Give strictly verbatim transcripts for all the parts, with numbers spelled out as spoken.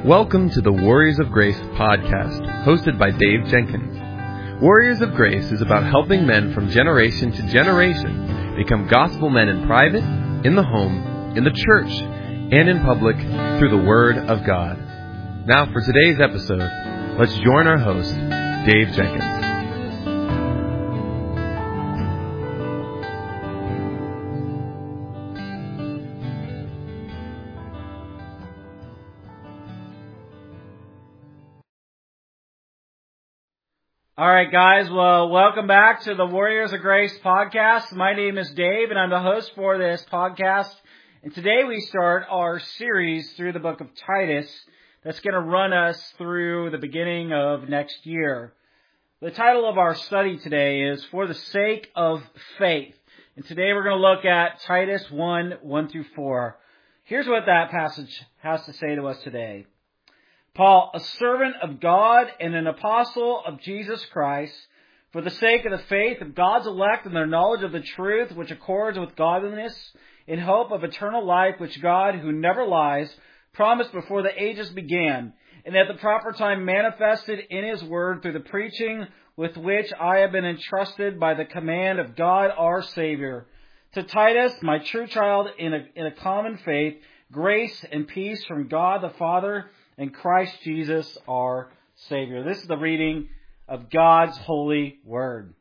Welcome to the Warriors of Grace podcast, hosted by Dave Jenkins. Warriors of Grace is about helping men from generation to generation become gospel men in private, in the home, in the church, and in public through the Word of God. Now for today's episode, let's join our host, Dave Jenkins. All right, guys. Well, welcome back to the Warriors of Grace podcast. My name is Dave, and I'm the host for this podcast. And today we start our series through the book of Titus that's going to run us through the beginning of next year. The title of our study today is For the Sake of Faith. And today we're going to look at Titus one, one through four. Here's what that passage has to say to us today. Paul, a servant of God and an apostle of Jesus Christ, for the sake of the faith of God's elect and their knowledge of the truth which accords with godliness, in hope of eternal life which God, who never lies, promised before the ages began, and at the proper time manifested in His word through the preaching with which I have been entrusted by the command of God our Savior. To Titus, my true child in a, in a common faith, grace and peace from God the Father and Christ Jesus our Savior. This is the reading of God's holy word.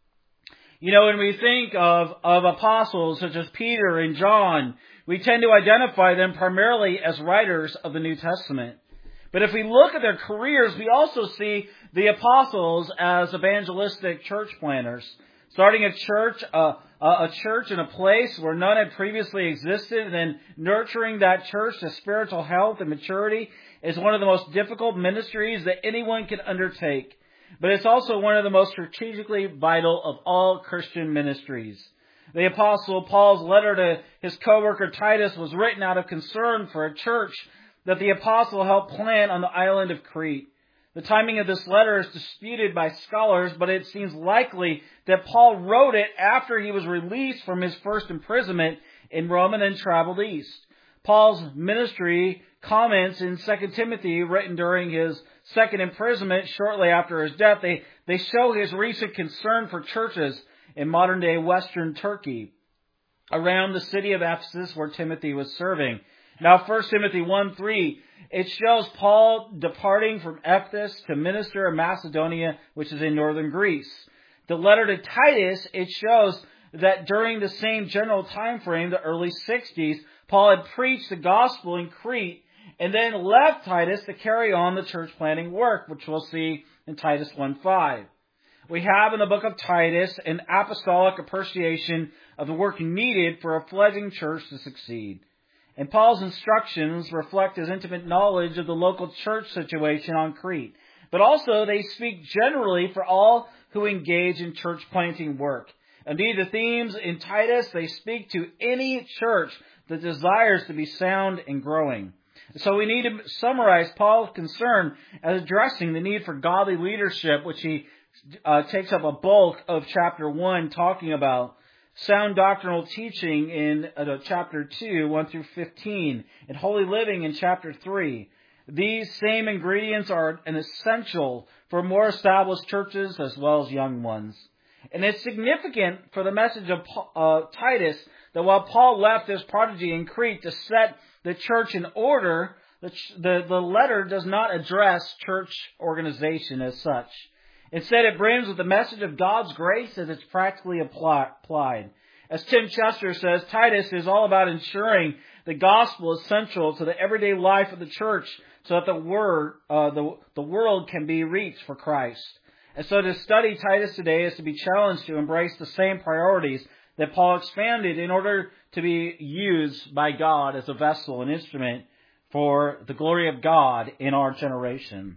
You know, when we think of, of apostles such as Peter and John, we tend to identify them primarily as writers of the New Testament. But if we look at their careers, we also see the apostles as evangelistic church planners, starting a church, uh, a church in a place where none had previously existed, and then nurturing that church to spiritual health and maturity is one of the most difficult ministries that anyone can undertake. But it's also one of the most strategically vital of all Christian ministries. The Apostle Paul's letter to his co-worker Titus was written out of concern for a church that the Apostle helped plant on the island of Crete. The timing of this letter is disputed by scholars, but it seems likely that Paul wrote it after he was released from his first imprisonment in Rome and then traveled east. Paul's ministry comments in Second Timothy, written during his second imprisonment shortly after his death, they, they show his recent concern for churches in modern-day Western Turkey, around the city of Ephesus where Timothy was serving. Now, First Timothy one three, it shows Paul departing from Ephesus to minister in Macedonia, which is in northern Greece. The letter to Titus, it shows that during the same general time frame, the early sixties, Paul had preached the gospel in Crete and then left Titus to carry on the church planting work, which we'll see in Titus one five. We have in the book of Titus an apostolic appreciation of the work needed for a fledgling church to succeed. And Paul's instructions reflect his intimate knowledge of the local church situation on Crete. But also they speak generally for all who engage in church planting work. Indeed, the themes in Titus, they speak to any church that desires to be sound and growing. So we need to summarize Paul's concern as addressing the need for godly leadership, which he uh, takes up a bulk of chapter one talking about. Sound doctrinal teaching in uh, chapter two, one through fifteen, and holy living in chapter three. These same ingredients are an essential for more established churches as well as young ones. And it's significant for the message of uh, Titus that while Paul left his prodigy in Crete to set the church in order, the, the, the letter does not address church organization as such. Instead, it brings with the message of God's grace as it's practically applied. As Tim Chester says, Titus is all about ensuring the gospel is central to the everyday life of the church so that the word, uh, the, the world can be reached for Christ. And so to study Titus today is to be challenged to embrace the same priorities that Paul expanded in order to be used by God as a vessel, an instrument for the glory of God in our generation.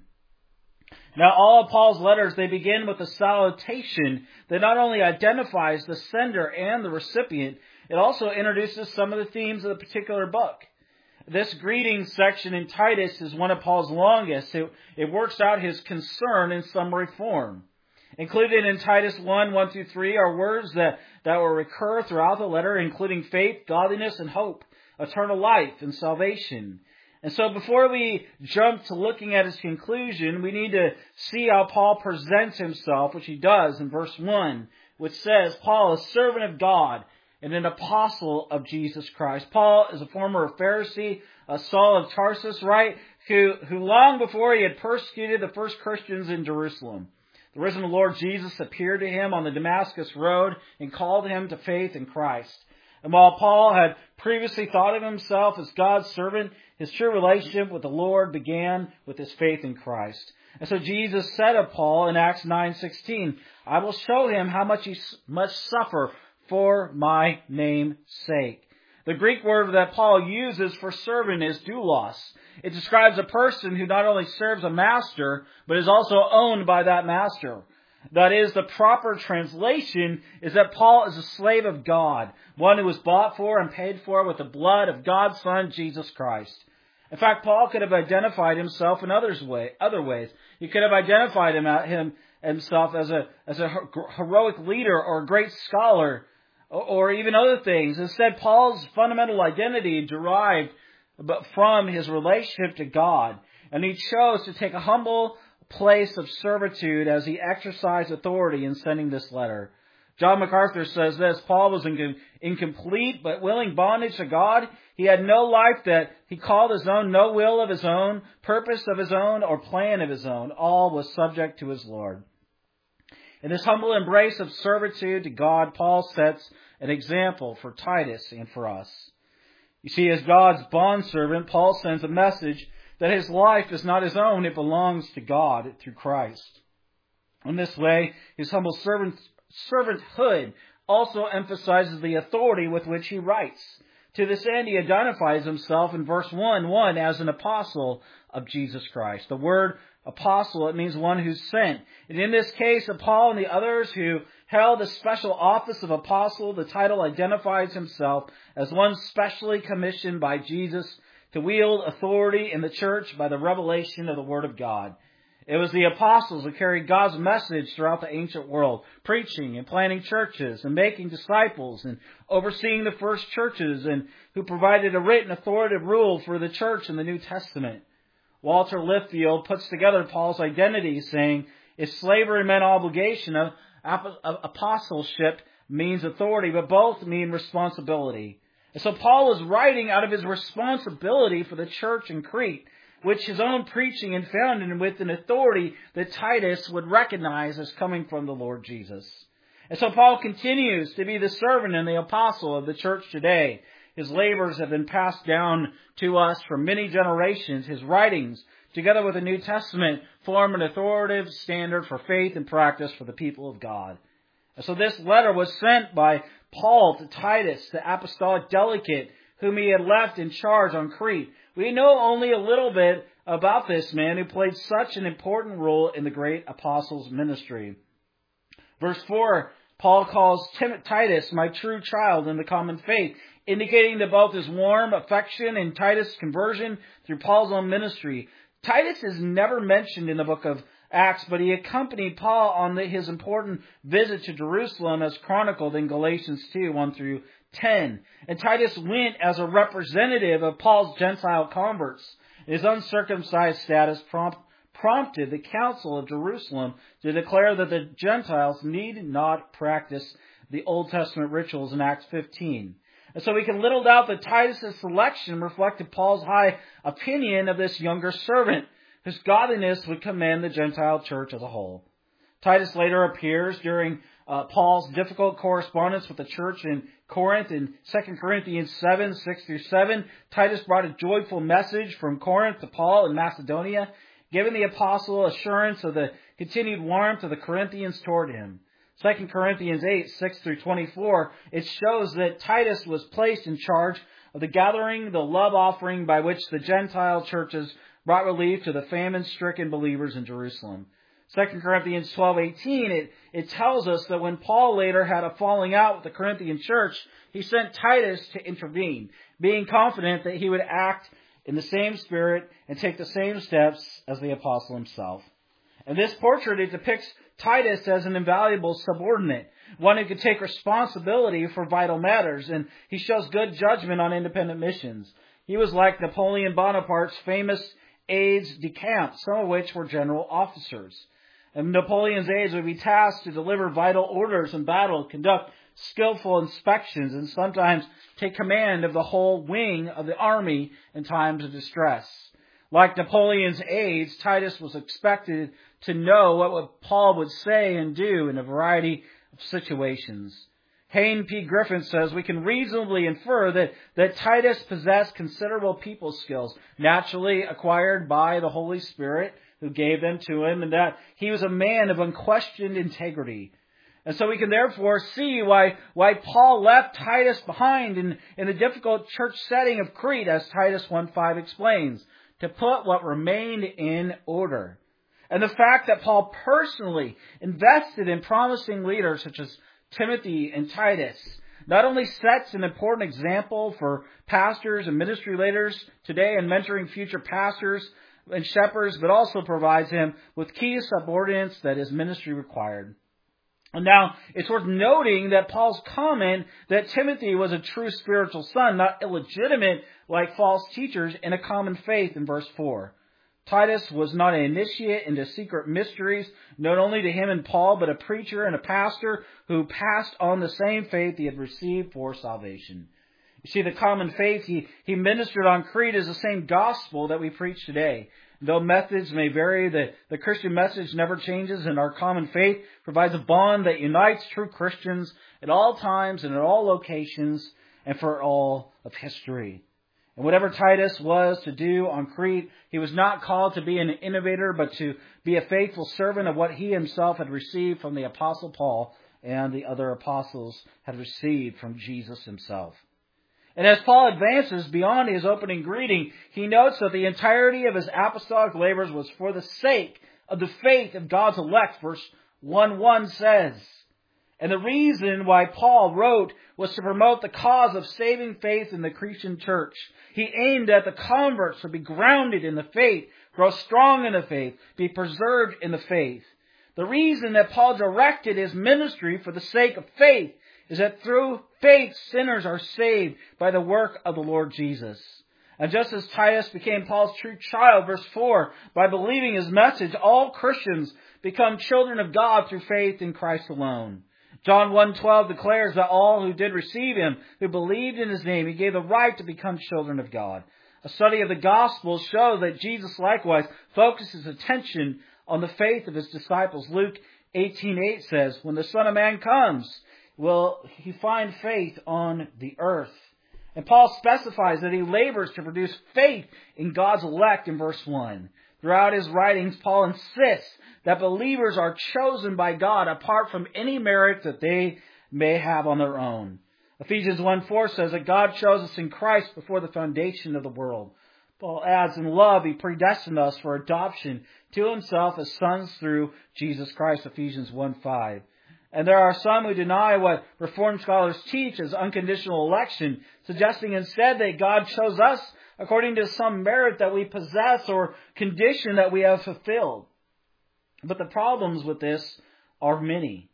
Now, all of Paul's letters, they begin with a salutation that not only identifies the sender and the recipient, it also introduces some of the themes of the particular book. This greeting section in Titus is one of Paul's longest. It, it works out his concern in summary form. Included in Titus one, one through three are words that, that will recur throughout the letter, including faith, godliness, and hope, eternal life, and salvation. And so before we jump to looking at his conclusion, we need to see how Paul presents himself, which he does in verse one, which says, Paul, a servant of God and an apostle of Jesus Christ. Paul is a former Pharisee, a Saul of Tarsus, right, who, who long before he had persecuted the first Christians in Jerusalem. The risen Lord Jesus appeared to him on the Damascus road and called him to faith in Christ. And while Paul had previously thought of himself as God's servant, his true relationship with the Lord began with his faith in Christ. And so Jesus said of Paul in Acts nine sixteen, I will show him how much he must suffer for my name's sake. The Greek word that Paul uses for servant is doulos. It describes a person who not only serves a master, but is also owned by that master. That is, the proper translation is that Paul is a slave of God, one who was bought for and paid for with the blood of God's Son, Jesus Christ. In fact, Paul could have identified himself in others way, other ways. He could have identified him, him himself as a, as a heroic leader or a great scholar or, or even other things. Instead, Paul's fundamental identity derived from his relationship to God, and he chose to take a humble place of servitude as he exercised authority in sending this letter. John MacArthur says this, Paul was in, in complete but willing bondage to God. He had no life that he called his own, no will of his own, purpose of his own, or plan of his own. All was subject to his Lord. In this humble embrace of servitude to God, Paul sets an example for Titus and for us. You see, as God's bondservant, Paul sends a message that his life is not his own, it belongs to God through Christ. In this way, his humble servant, servanthood also emphasizes the authority with which he writes. To this end, he identifies himself in verse one, one as an apostle of Jesus Christ. The word apostle, it means one who's sent. And in this case, of Paul and the others who held the special office of apostle, the title identifies himself as one specially commissioned by Jesus to wield authority in the church by the revelation of the Word of God. It was the apostles who carried God's message throughout the ancient world, preaching and planting churches and making disciples and overseeing the first churches, and who provided a written authoritative rule for the church in the New Testament. Walter Littfield puts together Paul's identity, saying, if slavery meant obligation, apostleship means authority, but both mean responsibility. And so Paul was writing out of his responsibility for the church in Crete, which his own preaching and founded with an authority that Titus would recognize as coming from the Lord Jesus. And so Paul continues to be the servant and the apostle of the church today. His labors have been passed down to us from many generations. His writings, together with the New Testament, form an authoritative standard for faith and practice for the people of God. And so this letter was sent by Paul to Titus, the apostolic delegate, whom he had left in charge on Crete. We know only a little bit about this man who played such an important role in the great apostles' ministry. Verse four, Paul calls Titus my true child in the common faith, indicating that both his warm affection and Titus' conversion through Paul's own ministry. Titus is never mentioned in the book of Acts, but he accompanied Paul on the, his important visit to Jerusalem as chronicled in Galatians two, one through ten. And Titus went as a representative of Paul's Gentile converts. His uncircumcised status prompt, prompted the Council of Jerusalem to declare that the Gentiles need not practice the Old Testament rituals in Acts fifteen. And so we can little doubt that Titus' selection reflected Paul's high opinion of this younger servant, whose godliness would commend the Gentile church as a whole. Titus later appears during uh, Paul's difficult correspondence with the church in Corinth in Second Corinthians seven, six through seven. Titus brought a joyful message from Corinth to Paul in Macedonia, giving the apostle assurance of the continued warmth of the Corinthians toward him. Second Corinthians eight, six through twenty-four, it shows that Titus was placed in charge of the gathering, the love offering by which the Gentile churches brought relief to the famine-stricken believers in Jerusalem. Second Corinthians twelve, eighteen, it, it tells us that when Paul later had a falling out with the Corinthian church, he sent Titus to intervene, being confident that he would act in the same spirit and take the same steps as the apostle himself. And this portrait, it depicts Titus as an invaluable subordinate, one who could take responsibility for vital matters, and he shows good judgment on independent missions. He was like Napoleon Bonaparte's famous aides de camp, some of which were general officers. And Napoleon's aides would be tasked to deliver vital orders in battle, conduct skillful inspections, and sometimes take command of the whole wing of the army in times of distress. Like Napoleon's aides, Titus was expected to know what Paul would say and do in a variety of situations. Hayne P. Griffin says, we can reasonably infer that, that Titus possessed considerable people skills, naturally acquired by the Holy Spirit who gave them to him, and that he was a man of unquestioned integrity. And so we can therefore see why, why Paul left Titus behind in, in the difficult church setting of Crete, as Titus one five explains, to put what remained in order. And the fact that Paul personally invested in promising leaders such as Timothy and Titus not only sets an important example for pastors and ministry leaders today in mentoring future pastors and shepherds, but also provides him with key subordinates that his ministry required. And now, it's worth noting that Paul's comment that Timothy was a true spiritual son, not illegitimate like false teachers in a common faith in verse four. Titus was not an initiate into secret mysteries, known only to him and Paul, but a preacher and a pastor who passed on the same faith he had received for salvation. You see, the common faith he, he ministered on Crete is the same gospel that we preach today. Though methods may vary, the, the Christian message never changes, and our common faith provides a bond that unites true Christians at all times and at all locations and for all of history. And whatever Titus was to do on Crete, he was not called to be an innovator, but to be a faithful servant of what he himself had received from the Apostle Paul and the other apostles had received from Jesus himself. And as Paul advances beyond his opening greeting, he notes that the entirety of his apostolic labors was for the sake of the faith of God's elect, verse one one says. And the reason why Paul wrote was to promote the cause of saving faith in the Cretan church. He aimed at the converts to be grounded in the faith, grow strong in the faith, be preserved in the faith. The reason that Paul directed his ministry for the sake of faith is that through faith, sinners are saved by the work of the Lord Jesus. And just as Titus became Paul's true child, verse four, by believing his message, all Christians become children of God through faith in Christ alone. John one twelve declares that all who did receive him, who believed in his name, he gave the right to become children of God. A study of the Gospels shows that Jesus likewise focuses attention on the faith of his disciples. Luke eighteen eight says, when the Son of Man comes, will he find faith on the earth? And Paul specifies that he labors to produce faith in God's elect in verse one. Throughout his writings, Paul insists that believers are chosen by God apart from any merit that they may have on their own. Ephesians one four says that God chose us in Christ before the foundation of the world. Paul adds, in love, he predestined us for adoption to himself as sons through Jesus Christ, Ephesians one five. And there are some who deny what Reformed scholars teach as unconditional election, suggesting instead that God chose us according to some merit that we possess or condition that we have fulfilled. But the problems with this are many.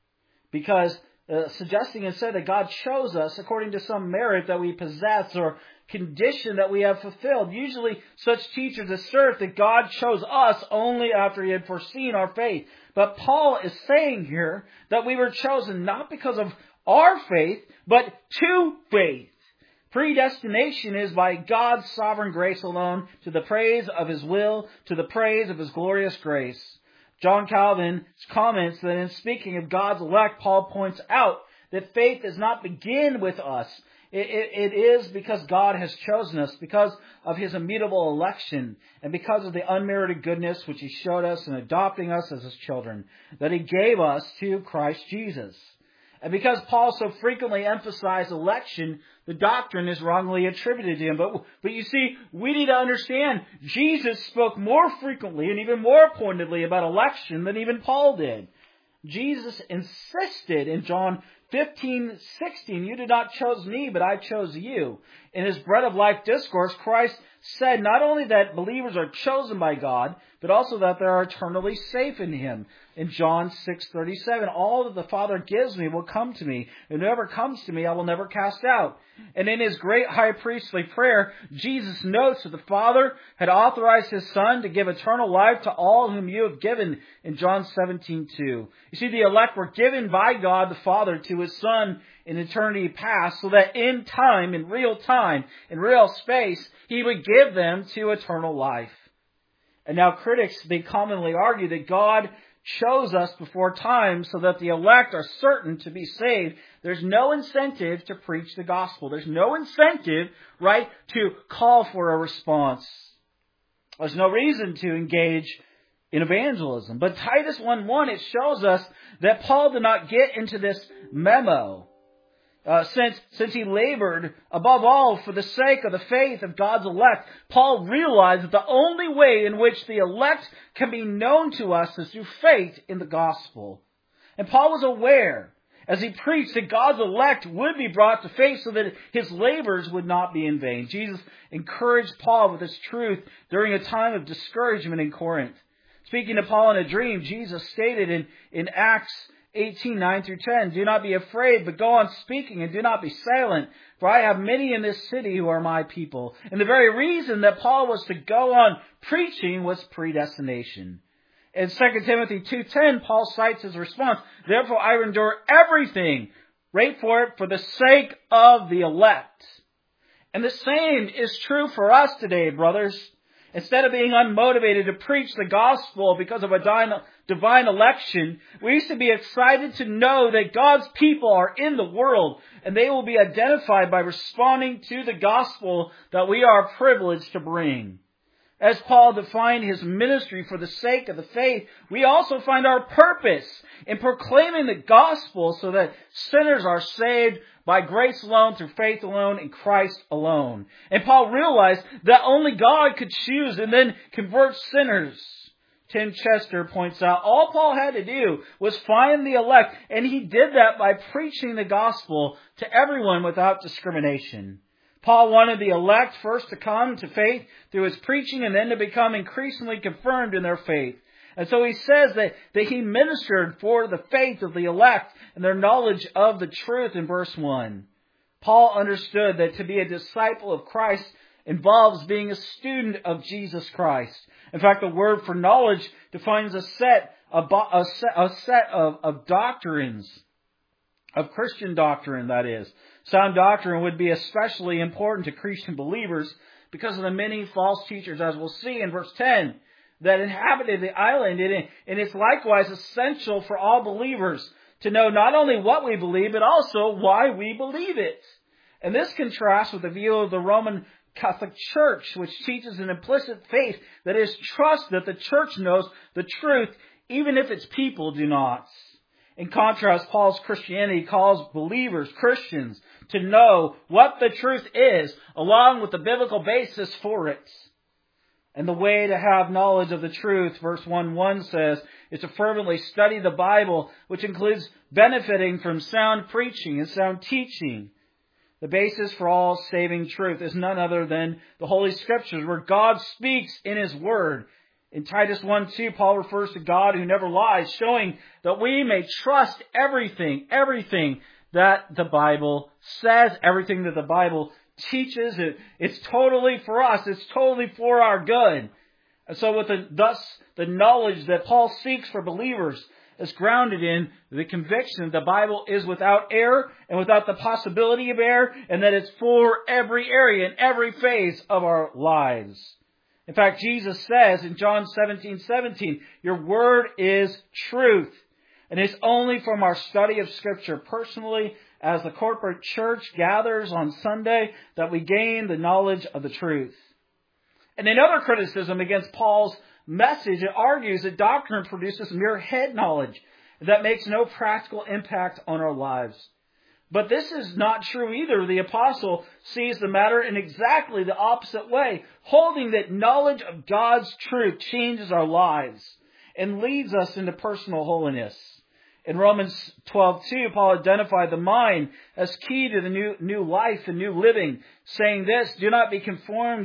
Because uh, suggesting instead that God chose us according to some merit that we possess or condition that we have fulfilled. Usually such teachers assert that God chose us only after he had foreseen our faith. But Paul is saying here that we were chosen not because of our faith, but to faith. Predestination is by God's sovereign grace alone, to the praise of his will, to the praise of his glorious grace. John Calvin comments that in speaking of God's elect, Paul points out that faith does not begin with us. It, it, it is because God has chosen us, because of his immutable election, and because of the unmerited goodness which he showed us in adopting us as his children, that he gave us to Christ Jesus. And because Paul so frequently emphasized election, the doctrine is wrongly attributed to him. But, but you see, we need to understand Jesus spoke more frequently and even more pointedly about election than even Paul did. Jesus insisted in John fifteen sixteen, you did not choose me, but I chose you. In his bread of life discourse, Christ said not only that believers are chosen by God, but also that they are eternally safe in Him. In John six thirty-seven, all that the Father gives me will come to me, and whoever comes to me I will never cast out. And in His great high priestly prayer, Jesus notes that the Father had authorized His Son to give eternal life to all whom you have given in John seventeen two. You see, the elect were given by God the Father to His Son in eternity past, so that in time, in real time, in real space, He would give them to eternal life. And now critics, they commonly argue that God chose us before time so that the elect are certain to be saved. There's no incentive to preach the gospel. There's no incentive, right, to call for a response. There's no reason to engage in evangelism. But Titus one one, it shows us that Paul did not get into this memo. Uh, since, since he labored above all for the sake of the faith of God's elect, Paul realized that the only way in which the elect can be known to us is through faith in the gospel. And Paul was aware, as he preached, that God's elect would be brought to faith so that his labors would not be in vain. Jesus encouraged Paul with this truth during a time of discouragement in Corinth. Speaking to Paul in a dream, Jesus stated in, in Acts eighteen, nine through ten, do not be afraid, but go on speaking and do not be silent, for I have many in this city who are my people. And the very reason that Paul was to go on preaching was predestination. In Second Timothy two ten, Paul cites his response, therefore I endure everything, wait for it, for the sake of the elect. And the same is true for us today, brothers. Instead of being unmotivated to preach the gospel because of a divine election, we used to be excited to know that God's people are in the world and they will be identified by responding to the gospel that we are privileged to bring. As Paul defined his ministry for the sake of the faith, we also find our purpose in proclaiming the gospel so that sinners are saved by grace alone, through faith alone, in Christ alone. And Paul realized that only God could choose and then convert sinners. Tim Chester points out, all Paul had to do was find the elect, and he did that by preaching the gospel to everyone without discrimination. Paul wanted the elect first to come to faith through his preaching and then to become increasingly confirmed in their faith. And so he says that, that he ministered for the faith of the elect and their knowledge of the truth in verse one. Paul understood that to be a disciple of Christ involves being a student of Jesus Christ. In fact, the word for knowledge defines a set, a, a set, a set of, of doctrines, of Christian doctrine, that is. Sound doctrine would be especially important to Christian believers because of the many false teachers, as we'll see in verse ten, that inhabited the island. And it's likewise essential for all believers to know not only what we believe, but also why we believe it. And this contrasts with the view of the Roman Catholic Church, which teaches an implicit faith that is trust that the church knows the truth, even if its people do not. In contrast, Paul's Christianity calls believers, Christians, to know what the truth is, along with the biblical basis for it. And the way to have knowledge of the truth, verse one one says, is to fervently study the Bible, which includes benefiting from sound preaching and sound teaching. The basis for all saving truth is none other than the Holy Scriptures, where God speaks in His Word. In Titus one two, Paul refers to God who never lies, showing that we may trust everything, everything that the Bible says, everything that the Bible teaches. It, it's totally for us. It's totally for our good. And so with the, thus, the knowledge that Paul seeks for believers is grounded in the conviction that the Bible is without error and without the possibility of error, and that it's for every area and every phase of our lives. In fact, Jesus says in John seventeen seventeen, your word is truth. And it's only from our study of Scripture personally, as the corporate church gathers on Sunday, that we gain the knowledge of the truth. And another criticism against Paul's message, it argues that doctrine produces mere head knowledge that makes no practical impact on our lives. But this is not true either. The apostle sees the matter in exactly the opposite way, holding that knowledge of God's truth changes our lives and leads us into personal holiness. In Romans twelve two, Paul identified the mind as key to the new, new life and new living, saying this, do not be conformed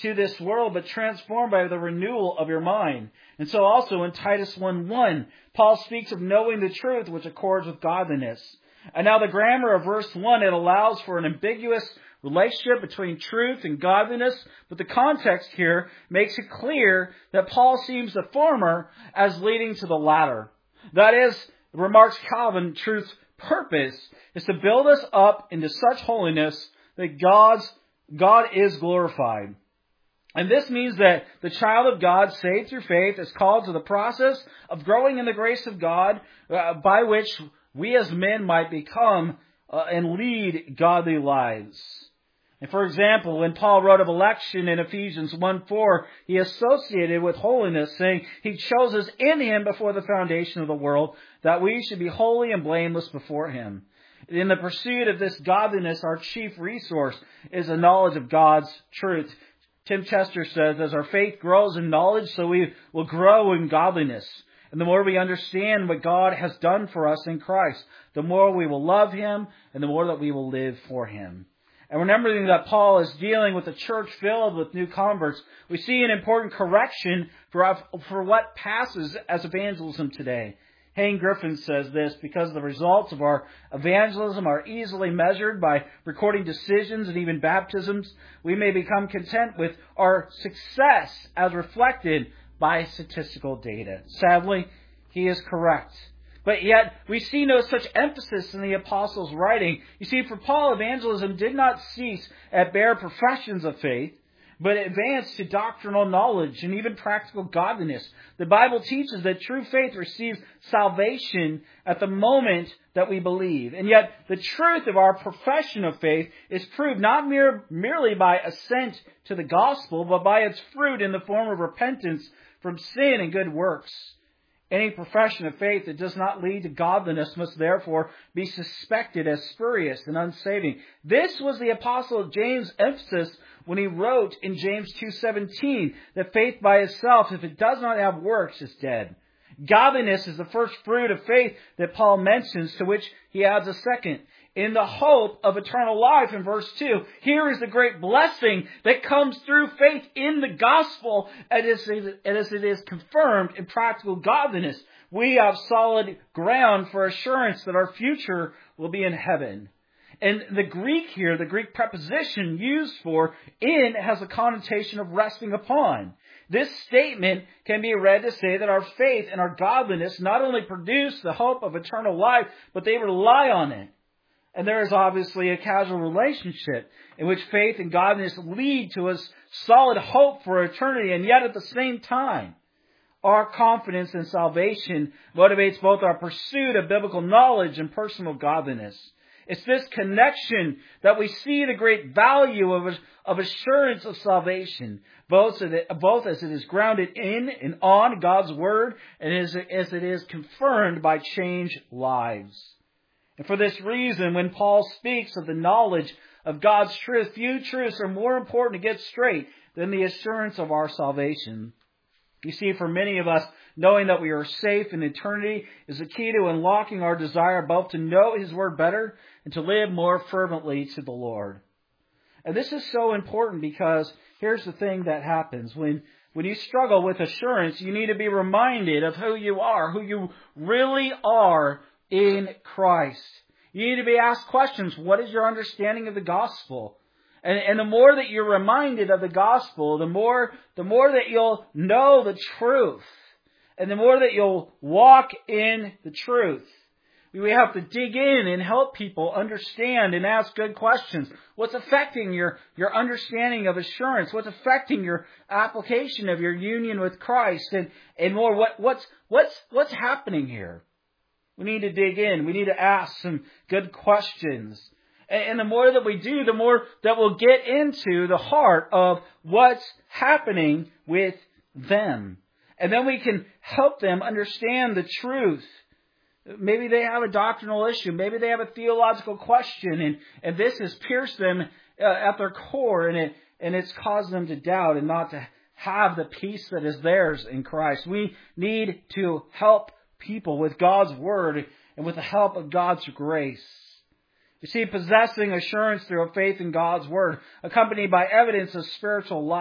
to this world, but transformed by the renewal of your mind. And so also in Titus one one, Paul speaks of knowing the truth which accords with godliness. And now the grammar of verse one, it allows for an ambiguous relationship between truth and godliness, but the context here makes it clear that Paul sees the former as leading to the latter. That is, remarks Calvin, truth's purpose is to build us up into such holiness that God's God is glorified. And this means that the child of God, saved through faith, is called to the process of growing in the grace of God, uh, by which we as men might become uh, and lead godly lives. And for example, when Paul wrote of election in Ephesians one four, he associated with holiness, saying, He chose us in Him before the foundation of the world, that we should be holy and blameless before Him. In the pursuit of this godliness, our chief resource is a knowledge of God's truth. Tim Chester says, as our faith grows in knowledge, so we will grow in godliness. And the more we understand what God has done for us in Christ, the more we will love Him and the more that we will live for Him. And remembering that Paul is dealing with a church filled with new converts, we see an important correction for, for what passes as evangelism today. Hayne Griffin says this, because the results of our evangelism are easily measured by recording decisions and even baptisms, we may become content with our success as reflected by statistical data. Sadly, he is correct. But yet, we see no such emphasis in the apostles' writing. You see, for Paul, evangelism did not cease at bare professions of faith, but advanced to doctrinal knowledge and even practical godliness. The Bible teaches that true faith receives salvation at the moment that we believe. And yet, the truth of our profession of faith is proved not mere, merely by assent to the gospel, but by its fruit in the form of repentance from sin and good works. Any profession of faith that does not lead to godliness must therefore be suspected as spurious and unsaving. This was the Apostle James' emphasis when he wrote in James two seventeen that faith by itself, if it does not have works, is dead. Godliness is the first fruit of faith that Paul mentions, to which he adds a second. In the hope of eternal life in verse two. Here is the great blessing that comes through faith in the gospel as it is confirmed in practical godliness. We have solid ground for assurance that our future will be in heaven. And the Greek here, the Greek preposition used for in, has a connotation of resting upon. This statement can be read to say that our faith and our godliness not only produce the hope of eternal life, but they rely on it. And there is obviously a causal relationship in which faith and godliness lead to a solid hope for eternity, and yet at the same time, our confidence in salvation motivates both our pursuit of biblical knowledge and personal godliness. It's this connection that we see the great value of, of assurance of salvation, both, both as it is grounded in and on God's Word, and as, as it is confirmed by changed lives. And for this reason, when Paul speaks of the knowledge of God's truth, few truths are more important to get straight than the assurance of our salvation. You see, for many of us, knowing that we are safe in eternity is the key to unlocking our desire both to know His Word better and to live more fervently to the Lord. And this is so important because here's the thing that happens. When, when you struggle with assurance, you need to be reminded of who you are, who you really are in Christ. You need to be asked questions. What is your understanding of the gospel? And, and the more that you're reminded of the gospel, the more, the more that you'll know the truth. And the more that you'll walk in the truth. We have to dig in and help people understand and ask good questions. What's affecting your, your understanding of assurance? What's affecting your application of your union with Christ? And, and more, what, what's, what's, what's happening here? We need to dig in. We need to ask some good questions. And the more that we do, the more that we'll get into the heart of what's happening with them. And then we can help them understand the truth. Maybe they have a doctrinal issue. Maybe they have a theological question. And, and this has pierced them uh, at their core. And, it, and it's caused them to doubt and not to have the peace that is theirs in Christ. We need to help people with God's Word and with the help of God's grace. You see, possessing assurance through a faith in God's Word, accompanied by evidence of spiritual life,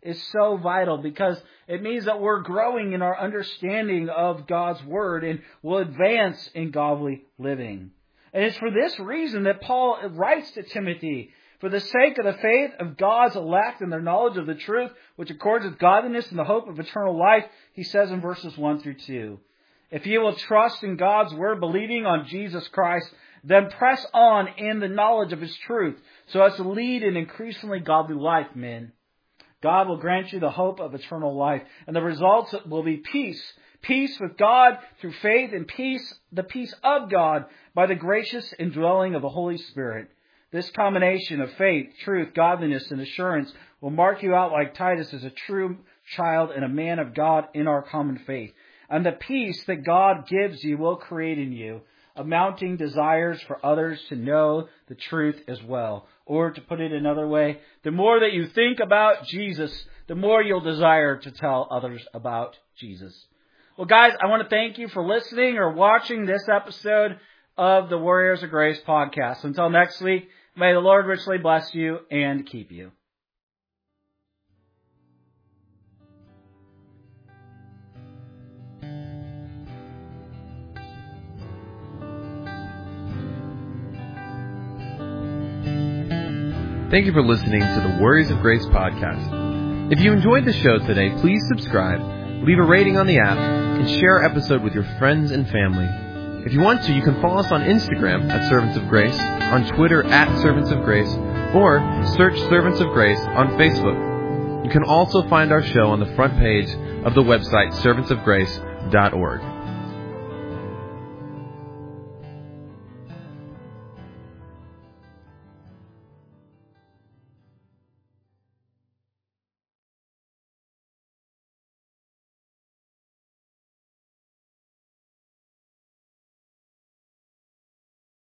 is so vital because it means that we're growing in our understanding of God's Word and will advance in godly living. And it's for this reason that Paul writes to Timothy, for the sake of the faith of God's elect and their knowledge of the truth, which accords with godliness and the hope of eternal life, he says in verses one through two. If you will trust in God's Word, believing on Jesus Christ, then press on in the knowledge of His truth, so as to lead an increasingly godly life, men. God will grant you the hope of eternal life, and the results will be peace. Peace with God through faith, and peace, the peace of God by the gracious indwelling of the Holy Spirit. This combination of faith, truth, godliness, and assurance will mark you out like Titus as a true child and a man of God in our common faith. And the peace that God gives you will create in you amounting desires for others to know the truth as well. Or to put it another way, the more that you think about Jesus, the more you'll desire to tell others about Jesus. Well, guys, I want to thank you for listening or watching this episode of the Warriors of Grace podcast. Until next week, may the Lord richly bless you and keep you. Thank you for listening to the Warriors of Grace podcast. If you enjoyed the show today, please subscribe, leave a rating on the app, and share our episode with your friends and family. If you want to, you can follow us on Instagram at Servants of Grace, on Twitter at Servants of Grace, or search Servants of Grace on Facebook. You can also find our show on the front page of the website servants of grace dot org.